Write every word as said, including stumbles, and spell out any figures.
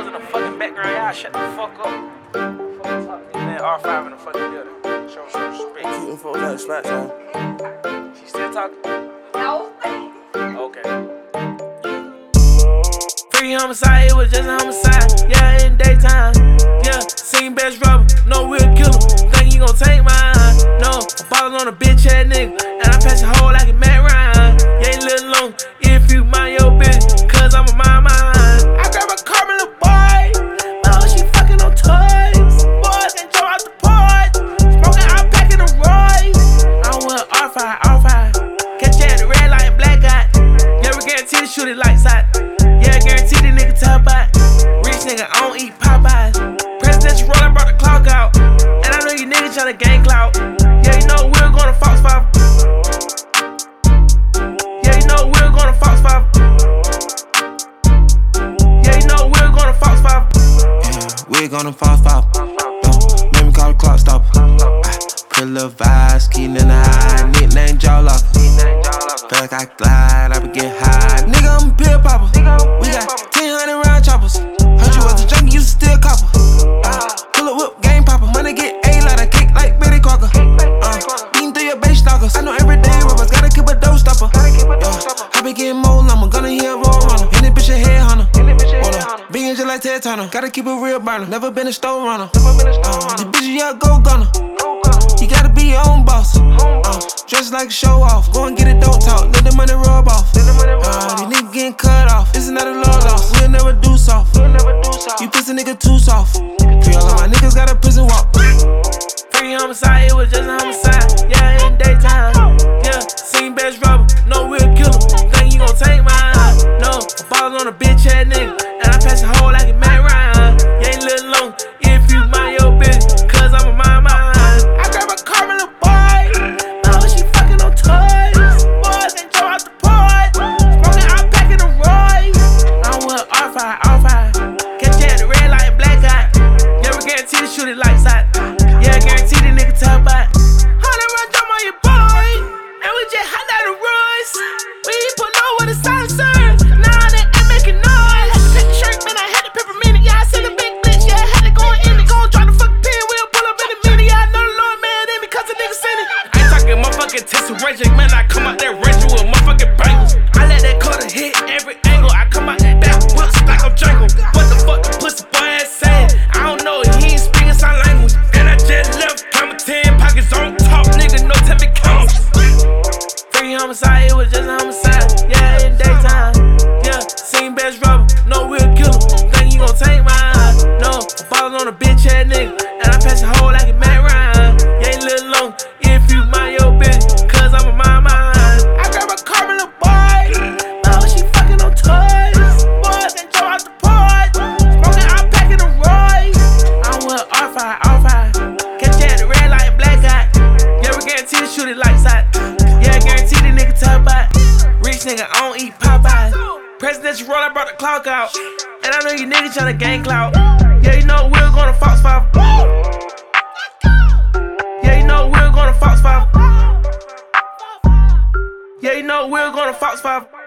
in the fucking background. Y'all shut the fuck up. Man, R five in the fucking building. Show some respect. Keep them folks out of spots, man. She still talking? No. Okay. Free homicide, it was just a homicide. Yeah, in daytime. Yeah, seen best rubber, no real killer. Think you gon' take mine? No, I'm falling on a bitch ass nigga, and I pass a hole like a Matt Ryan. You ain't little long if you mind your business, cause I'm a mind mine. I grab a car, little boy. My hoe, she fucking on toys. Boys can throw out the pot. Smoking out, packing the Royce. I want R five, R five. Catch you at the red light and black eye. Yeah, we guarantee to shoot it lights out. Yeah, guarantee the nigga top out. Rich nigga, I don't eat Popeyes. Presidential roll, I brought the clock out. And I know you niggas tryna gang clout. Yeah, you know we're going to Fox five. Yeah, you know we're going to Fox five. Yeah, you know we're going to Fox five. Yeah, we're gonna Fox five. Don't make me call the clock stopper. Put a little vibes, keen in the eye. Nickname jaw locker. Feel like I glide, I be get high. Nigga, I'm a pill popper. We got ten hundred round choppers. Heard you was a junkie, you still copper. Uh, pull up whip, game popper. Money get A like a cake like Betty Crocker. Uh, beating through your base stalkers. I know every day rappers gotta keep a dough stopper. Yeah, I be getting more lumber, gonna hear a roll runner. And this bitch a head hunter. Hold on, big engine like Ted Turner. Gotta keep it real burner. Never been a store runner. Uh, this bitch a young go gunner. You gotta be your own boss. Uh, dress like a show off. Go and get it, don't talk. Let the money rub off. Uh, these niggas getting cut off. This is not a love loss. We'll never do soft. You pussy nigga too soft. Free all of my niggas got a prison walk. Free homicide, it was just a homicide. Yeah, in daytime. Yeah, seen best rubber, no real killer. Think you gon' take mine? No, I'm falling on a bitch ass nigga, and I pass a hole like a Matt Ryan. You ain't little long if you mind your business, cause I'm a mind mine. I grab a car, little boy. My hoe, she fucking on toys. Boys can throw out the pot. Smoking out, packing the Royce. I want R five, R five. Catch you at the red light and black eye. Yeah, we guarantee to shoot it lights out. Yeah, guarantee the nigga top out. Hundred run jump on your boy, and we just hot out the Royce. We ain't put low with a silencer. Nah, they ain't making noise. Had to pick the shirt, man, I had to peppermint it. Yeah, I seen a big glitch. Yeah, I had to go in it. Go and drop the fucking pin. We'll pull up in a minute. Yeah, I know the Lord, man, ain't because the nigga seen it. I ain't talking motherfucking Tesseractor, man. I come out that range with motherfucking bangles. I let that cutter hit every angle. I come out that whips like I'm Django. What the fuck the pussy boy ass saying? I don't know, he ain't speaking sign language. And I just left, coming ten pockets on top, nigga, no tell me count. Free homicide, it was just a homicide. Yeah, in daytime. Yeah, seen best rubber, no real killer. Think you gon' take mine? No, I'm falling on a bitch ass nigga, and I pass a hole like a Matt Ryan. You ain't little long if you mind your business, cause I'm a mind mine. I grab a car, little boy. My hoe, she fucking on toys. Boys can throw out the pot. Smoking out, packing the Royce. I want R five, R five. Catch you at the red light and black eye. Yeah, we guarantee to shoot it lights out. Yeah, guarantee the nigga top out. Rich nigga, I don't eat Popeyes. Presidential roll, I brought the clock out. And I know you niggas tryna gang clout. Yeah, you know we're going to Fox five. Yeah, you know we're going to Fox five. Yeah, you know we're going to Fox five.